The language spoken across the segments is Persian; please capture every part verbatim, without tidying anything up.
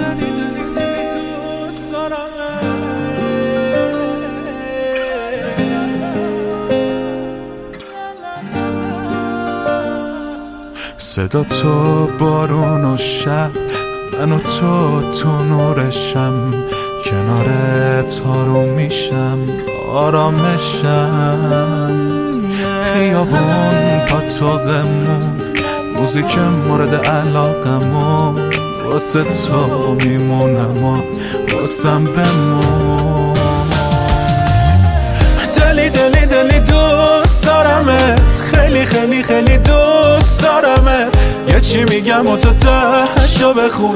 دلی دلی دلی دوست دارم. صدا تو بارون و شب، من و تو تو نورشم، کنارت آروم میشم آرامشم. خیابون پاتوقمون، موزیک مورد علاقمون، واسه تو میمونم و واسم بمون. دلی دلی دلی دوست دارمت، خیلی خیلی خیلی دوست دارمت. یه چی میگم و تو تهشو بخون،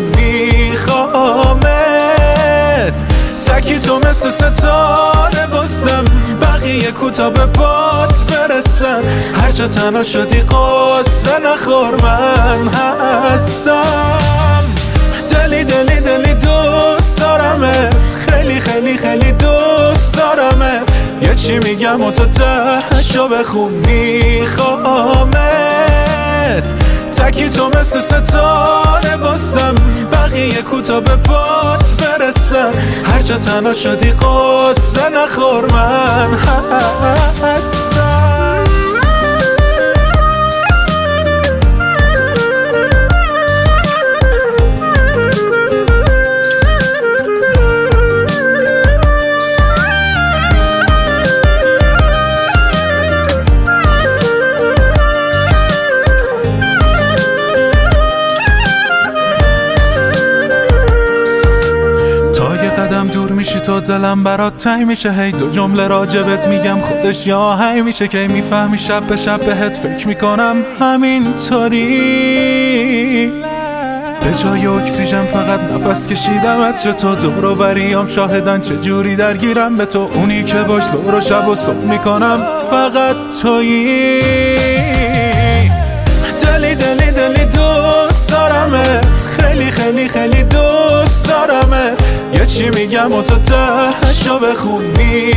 میخوامت. تکی تو مثل ستاره باسم، بقیه کوتا به پات برسن. هر جا تنها شدی قصه نخور، من هستم. دلی دلی دلی دوست دارمت، خیلی خیلی خیلی دوست دارمت. یه چی میگم و تو تهشو بخون، میخوامت. تکی تو مثل ستاره باسم، بقیه کوتا به پات برسن. هر جا تنها شدی قصه نخور، من هستم. دور میشی تو دلم برات تنگ میشه. هی دو جمله راجبت میگم خودش یا هی میشه. که میفهمی شب به شب بهت فکر میکنم همینطوری. به جای اکسیژن فقط نفس کشیدم عطر تو. دور و بریام شاهدن چه جوری درگیرم به تو. اونی که باش ظهر و شب و صبح میکنم فقط تویی. دلی دلی دلی دوست دارمت، خیلی خیلی خیلی دوست دارمت. یه چی میگم و تو تهشو بخون،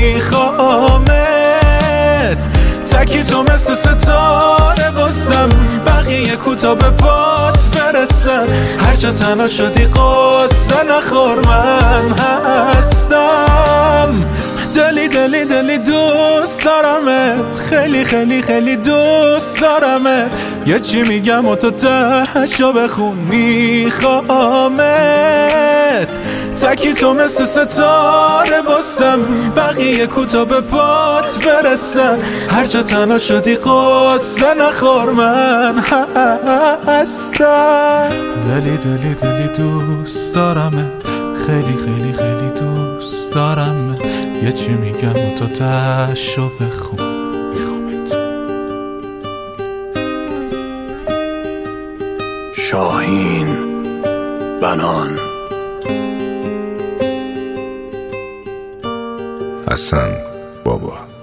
میخوامت. تکی تو مثل ستاره باسم، بقیه کوتا به پات برسن. هر جا تنها شدی قصه نخور، من هستم. دلی دلی دلی دوست دارمت، خیلی خیلی خیلی دوست دارمت. یه چی میگم و تو تهشو بخون، میخوامت. تکی تو مثل ستاره باسم، بقیه کوتا به پات برسن. هر جا تنها شدی قصه نخور، من هستم. دلی دلی دلی دوست دارمت، خیلی خیلی خیلی دوست دارمت. یه چی میگم و تو تهشو بخون، میخوامت. شاهین بنان حسن بابا.